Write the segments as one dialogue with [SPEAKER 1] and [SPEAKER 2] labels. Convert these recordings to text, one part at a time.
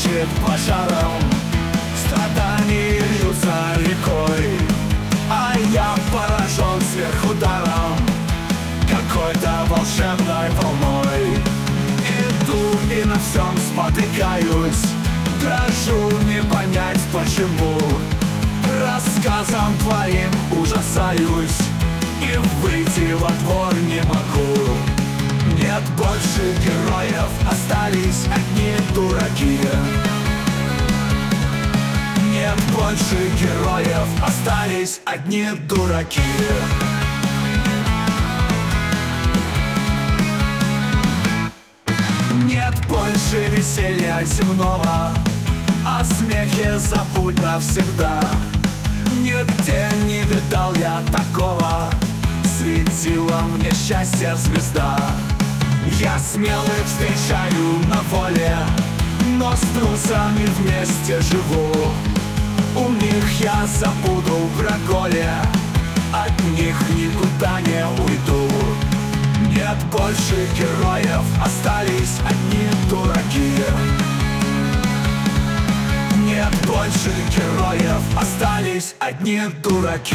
[SPEAKER 1] горит пожаром, страдания льются рекой, а я поражен сверху даром какой-то волшебной волной. Иду и на всем спотыкаюсь, дрожу, не понять почему. Рассказом твоим ужасаюсь и выйти во двор не могу. Нет больше героев, остались одни дураки. Нет больше героев, остались одни дураки. Нет больше веселья земного, о смехе забудь навсегда. Нигде не видал я такого, светила мне счастье звезда. Я смелых встречаю на воле, но с трусами вместе живу. У них я забуду про горе, от них никуда не уйду. Нет больше героев, остались одни дураки. Нет больше героев, остались одни дураки.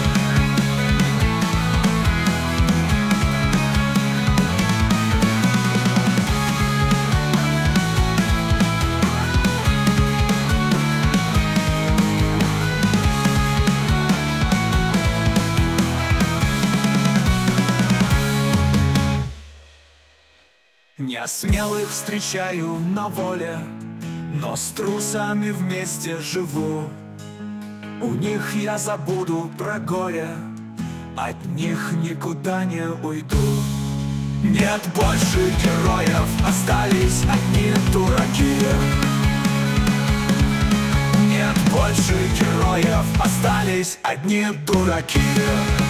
[SPEAKER 1] Я смелых встречаю на воле, но с трусами вместе живу. У них я забуду про горе, от них никуда не уйду. Нет больше героев, остались одни дураки. Нет больше героев, остались одни дураки.